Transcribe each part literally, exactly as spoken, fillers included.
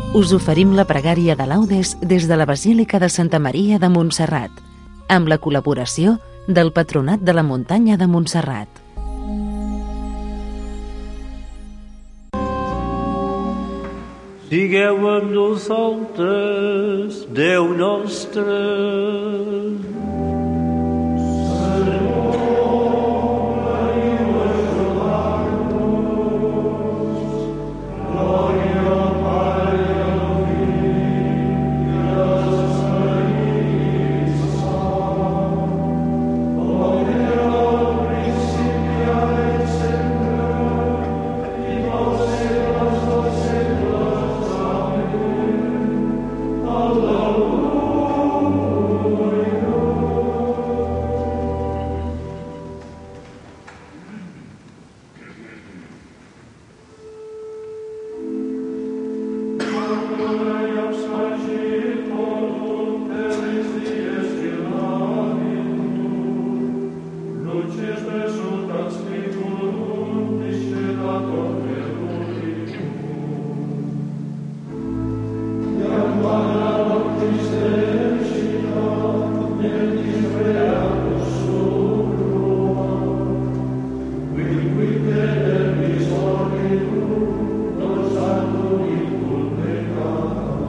us oferim la pregària de laudes des de la Basílica de Santa Maria de Montserrat, amb la col·laboració del Patronat de la Muntanya de Montserrat. Sigueu amb nosaltres, Déu nostre. Amen.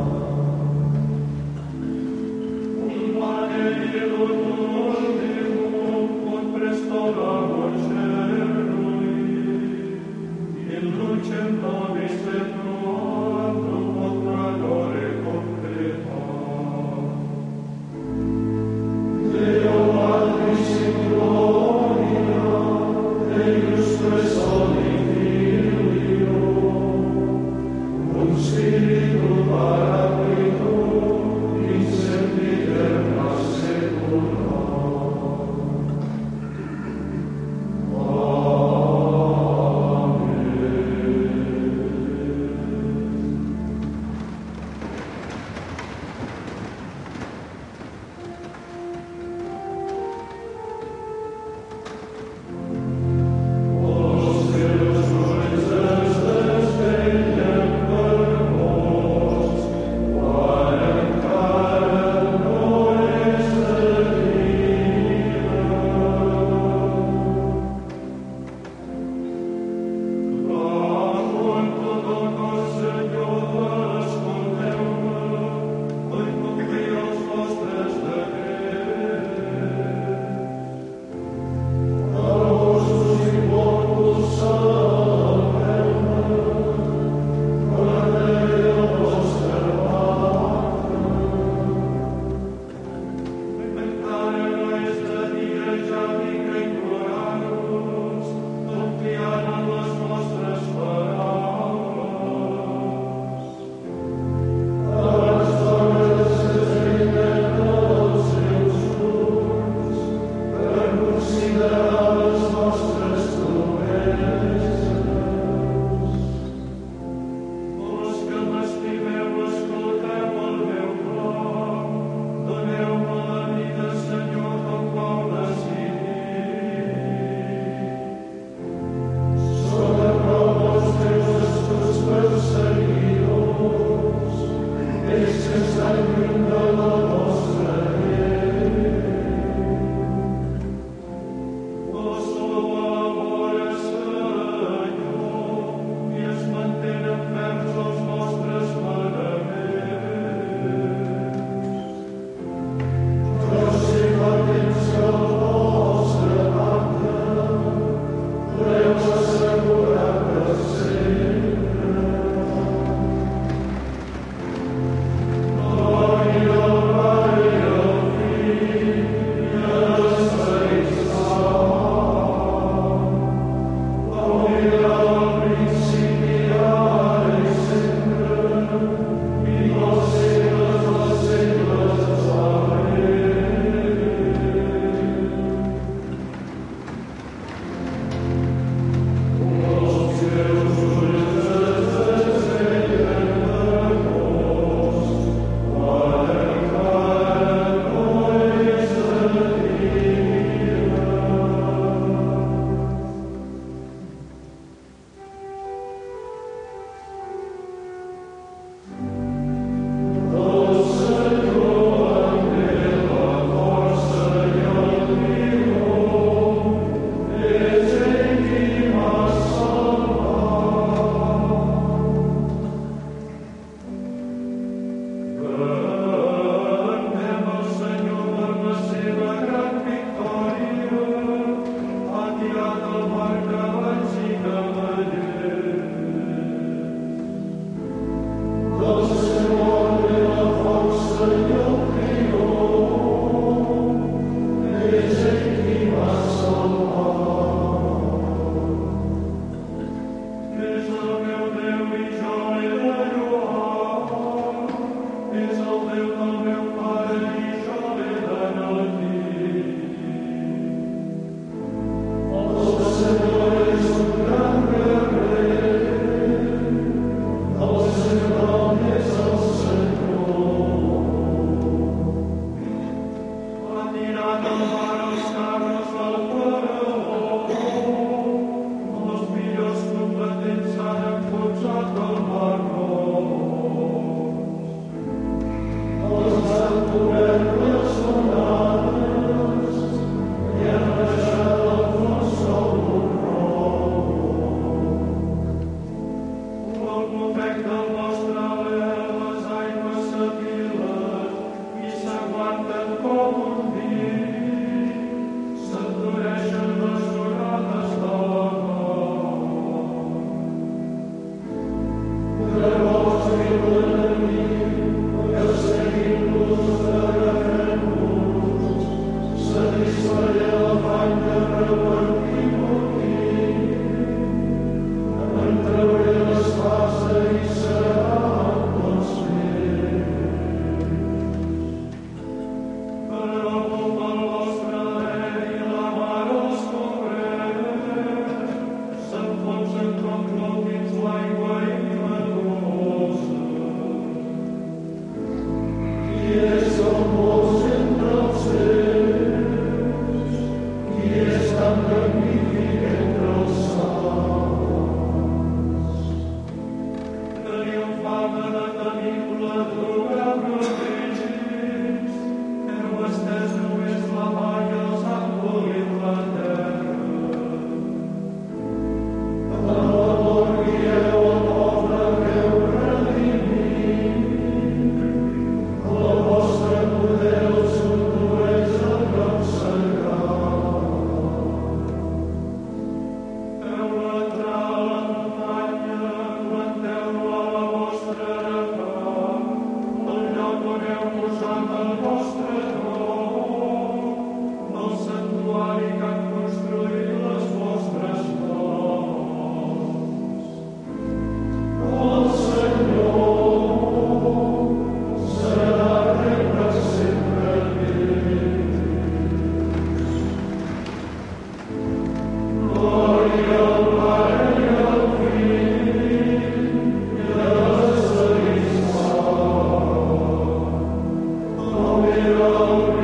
Amen.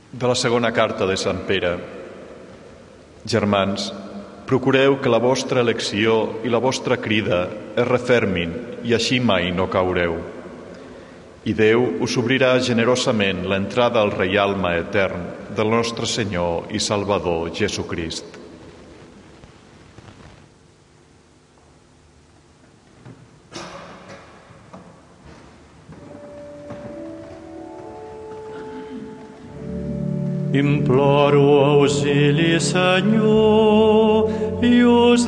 De la segona carta de Sant Pere. Germans, procureu que la vostra elecció i la vostra crida es refermin i així mai no caureu. I Déu us obrirà generosament l'entrada al reialme etern del nostre Senyor i Salvador Jesucrist. Imploro auxili, Senyor, i us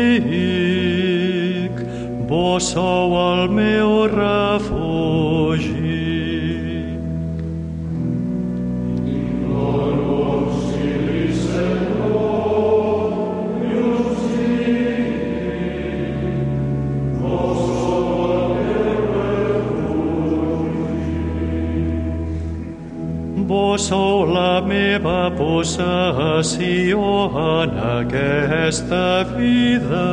dic, vos sou el meu refugi. Imploro auxili, Senyor, i us dic, vos sou el meu refugi. Vos sou la meva possessió en aquesta vida.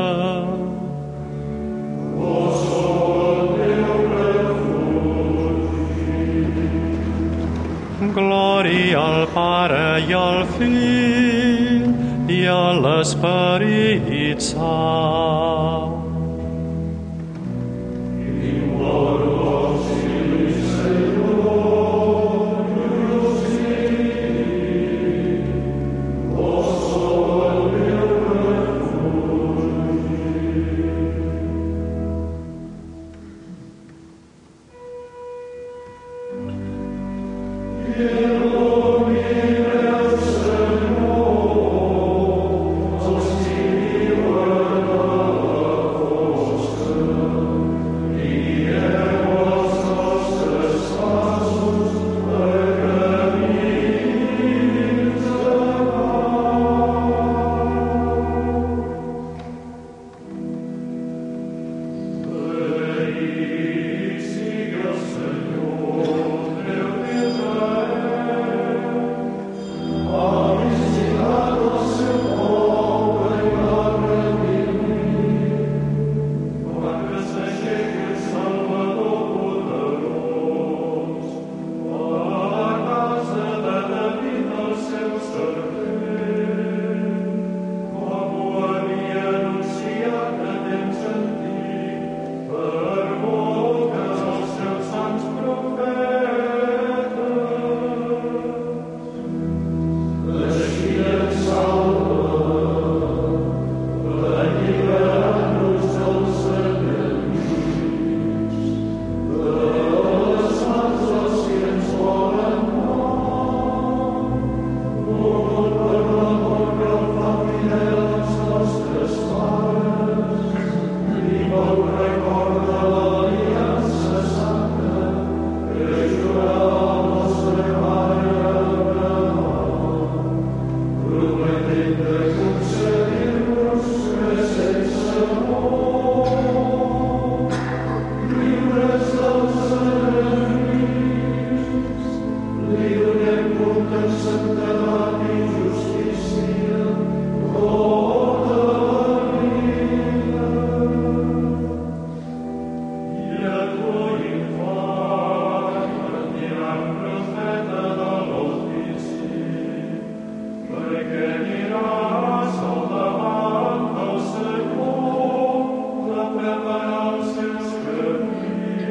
Vos sou el meu refugi. Glòria al Pare i al Fill i a l'Esperit Sant. Imploro auxili, Senyor,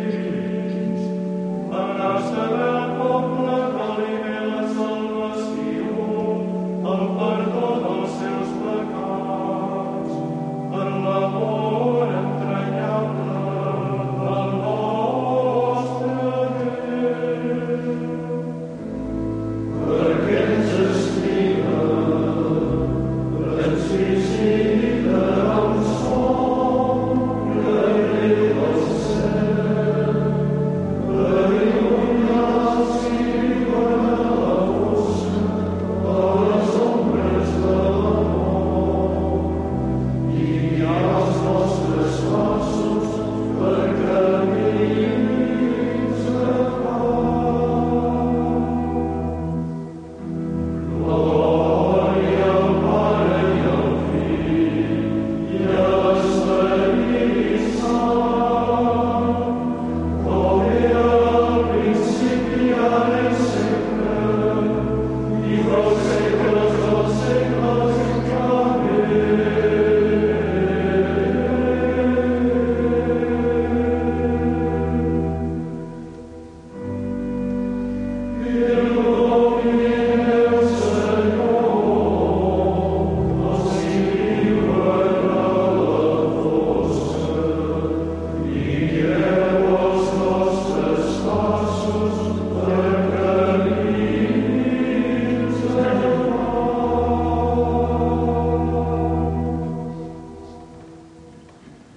Salvació.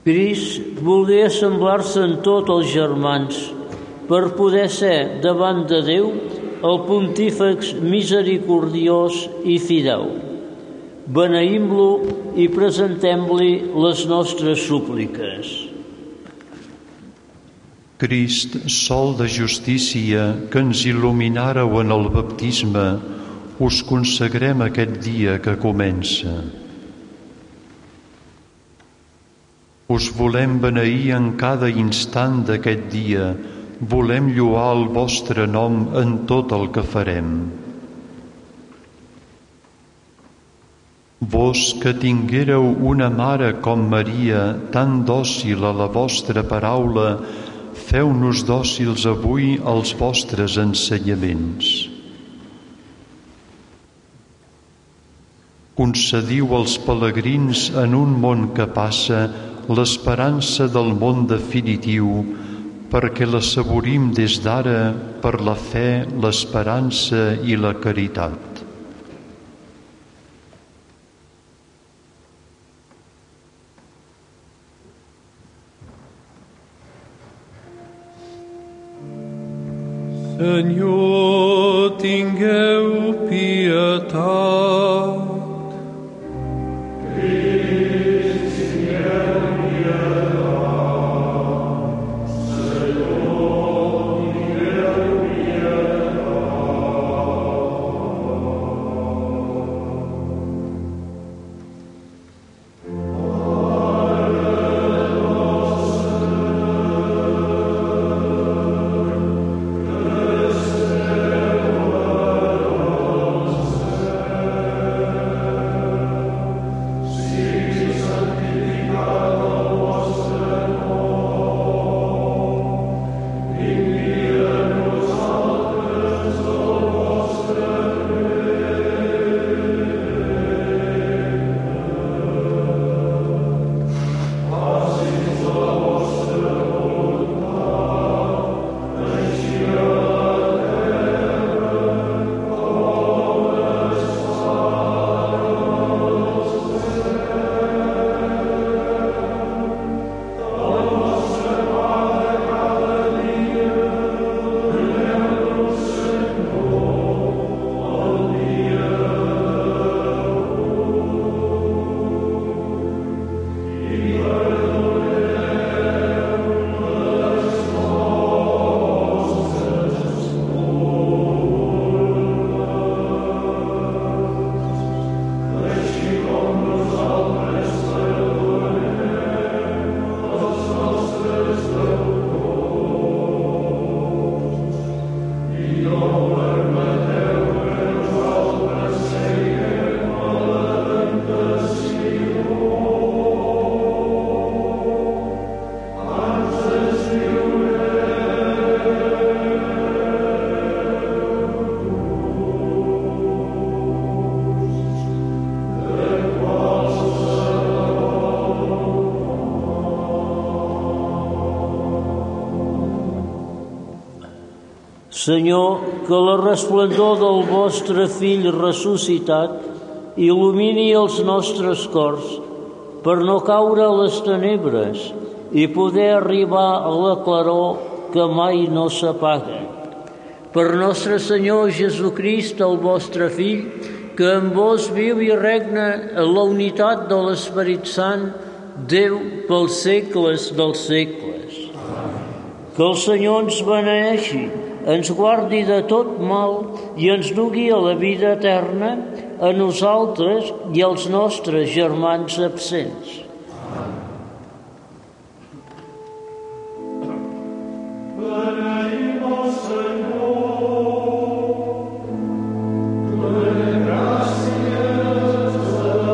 Crist volgué assemblar-se en tots els germans per poder ser, davant de Déu, el pontífex misericordiós i fidel. Beneïm-lo i presentem-li les nostres súpliques. Crist, sol de justícia, que ens il·luminàreu en el baptisme, us consagrem aquest dia que comença. Us volem beneir en cada instant d'aquest dia, volem lloar el vostre nom en tot el que farem. Vos que tinguéreu una mare com Maria, tan dòcil a la vostra paraula, feu-nos dòcils avui als vostres ensenyaments. Concediu als pelegrins en un món que passa l'esperança del món definitiu, perquè l'assaborim des d'ara per la fe, l'esperança i la caritat. Senyor, tingueu pietat. Crist, tingueu pietat. Senyor, tingueu pietat. Senyor, que la resplendor del vostre Fill ressuscitat il·lumini els nostres cors per no caure a les tenebres i poder arribar a la claror que mai no s'apaga. Per nostre Senyor Jesucrist, el vostre Fill, que amb vos viu i regna en la unitat de l'Esperit Sant, Déu pels segles dels segles. Que el Senyor ens beneeixi, ens guardi de tot mal i ens dugui a la vida eterna, a nosaltres i als nostres germans absents. Beneïm el Senyor, donem gràcies a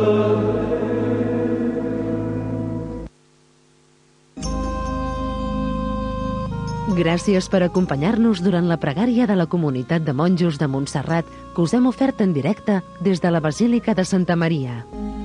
Gràcies per acompanyar-nos durant la pregària de la Comunitat de Monjos de Montserrat que us hem ofert en directe des de la Basílica de Santa Maria.